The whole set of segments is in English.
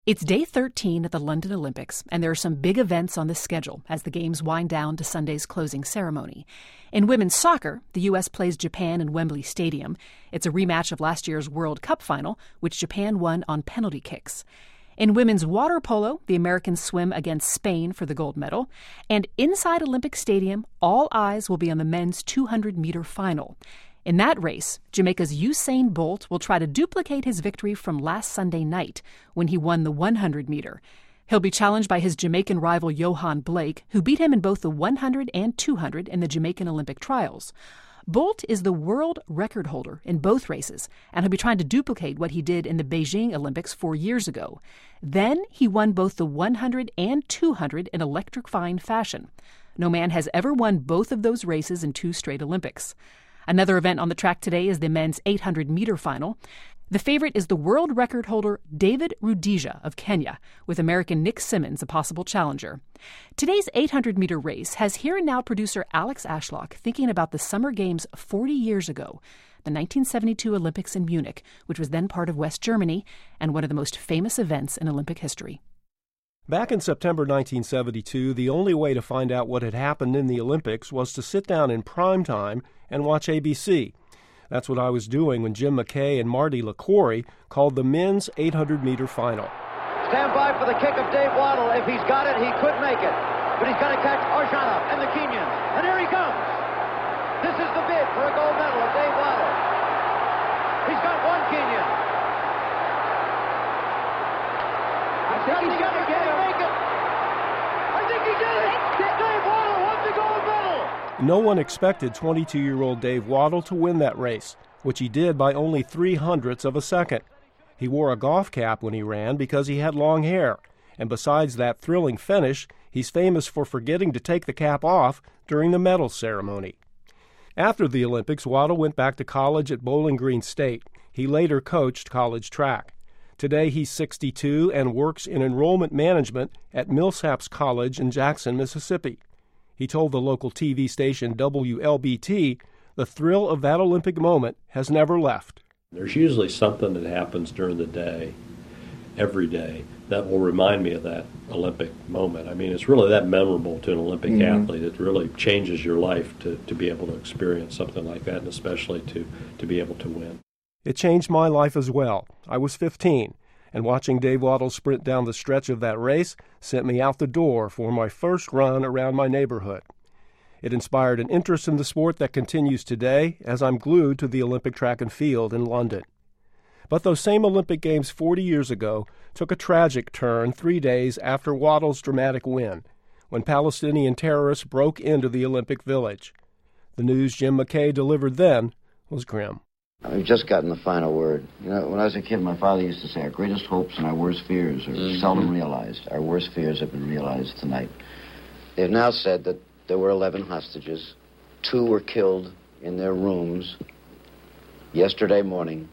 It's day 13 at the London Olympics, and there are some big events on the schedule as the Games wind down to Sunday's closing ceremony. In women's soccer, the U.S. plays Japan in Wembley Stadium. It's a rematch of last year's World Cup final, which Japan won on penalty kicks. In women's water polo, the Americans swim against Spain for the gold medal. And inside Olympic Stadium, all eyes will be on the men's 200-meter final. In that race, Jamaica's Usain Bolt will try to duplicate his victory from last Sunday night when he won the 100-meter. He'll be challenged by his Jamaican rival Yohan Blake, who beat him in both the 100 and 200 in the Jamaican Olympic trials. Bolt is the world record holder in both races, and he'll be trying to duplicate what he did in the Beijing Olympics 4 years ago. Then he won both the 100 and 200 in electrifying fashion. No man has ever won both of those races in 2 straight Olympics. Another event on the track today is the men's 800-meter final. The favorite is the world record holder David Rudisha of Kenya, with American Nick Symmonds a possible challenger. Today's 800-meter race has Here and Now producer Alex Ashlock thinking about the Summer Games 40 years ago, the 1972 Olympics in Munich, which was then part of West Germany and one of the most famous events in Olympic history. Back in September 1972, the only way to find out what had happened in the Olympics was to sit down in prime time and watch ABC. That's what I was doing when Jim McKay and Marty LaCouri called the men's 800-meter final. Stand by for the kick of Dave Waddle. If he's got it, he could make it. But he's got to catch Orshanov and the Kenyans. And here he comes. This is the bid for a gold medal of Dave Waddle. He's got one Kenyan. I think he's going to get it. Make it. I think he did it. Dave Waddle won the gold medal. No one expected 22-year-old Dave Waddle to win that race, which he did by only 0.03 of a second. He wore a golf cap when he ran because he had long hair, and besides that thrilling finish, he's famous for forgetting to take the cap off during the medal ceremony. After the Olympics, Waddle went back to college at Bowling Green State. He later coached college track. Today he's 62 and works in enrollment management at Millsaps College in Jackson, Mississippi. He told the local TV station WLBT the thrill of that Olympic moment has never left. There's usually something that happens during the day, every day, that will remind me of that Olympic moment. I mean, it's really that memorable to an Olympic athlete. It really changes your life to be able to experience something like that, and especially to be able to win. It changed my life as well. I was 15. And watching Dave Waddle sprint down the stretch of that race sent me out the door for my first run around my neighborhood. It inspired an interest in the sport that continues today as I'm glued to the Olympic track and field in London. But those same Olympic Games 40 years ago took a tragic turn 3 days after Waddle's dramatic win, when Palestinian terrorists broke into the Olympic Village. The news Jim McKay delivered then was grim. We've just gotten the final word. You know, when I was a kid, my father used to say, our greatest hopes and our worst fears are seldom realized. Our worst fears have been realized tonight. They've now said that there were 11 hostages. 2 were killed in their rooms yesterday morning.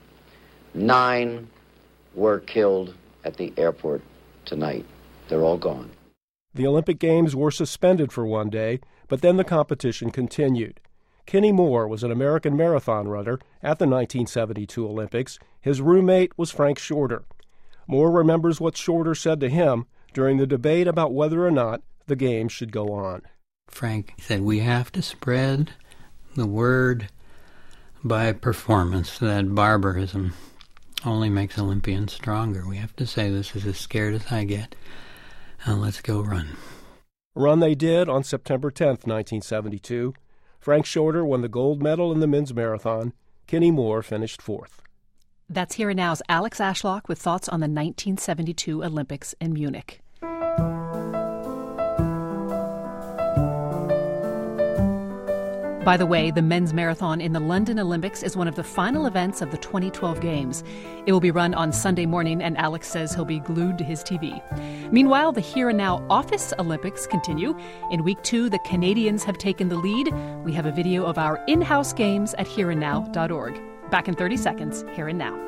9 were killed at the airport tonight. They're all gone. The Olympic Games were suspended for 1 day, but then the competition continued. Kenny Moore was an American marathon runner at the 1972 Olympics. His roommate was Frank Shorter. Moore remembers what Shorter said to him during the debate about whether or not the Games should go on. Frank said, we have to spread the word by performance that barbarism only makes Olympians stronger. We have to say, this is as scared as I get. Let's go run. Run they did on September 10th, 1972. Frank Shorter won the gold medal in the men's marathon. Kenny Moore finished 4th. That's Here and Now's Alex Ashlock with thoughts on the 1972 Olympics in Munich. By the way, the men's marathon in the London Olympics is one of the final events of the 2012 Games. It will be run on Sunday morning, and Alex says he'll be glued to his TV. Meanwhile, the Here and Now Office Olympics continue. In week 2, the Canadians have taken the lead. We have a video of our in-house games at hereandnow.org. Back in 30 seconds, Here and Now.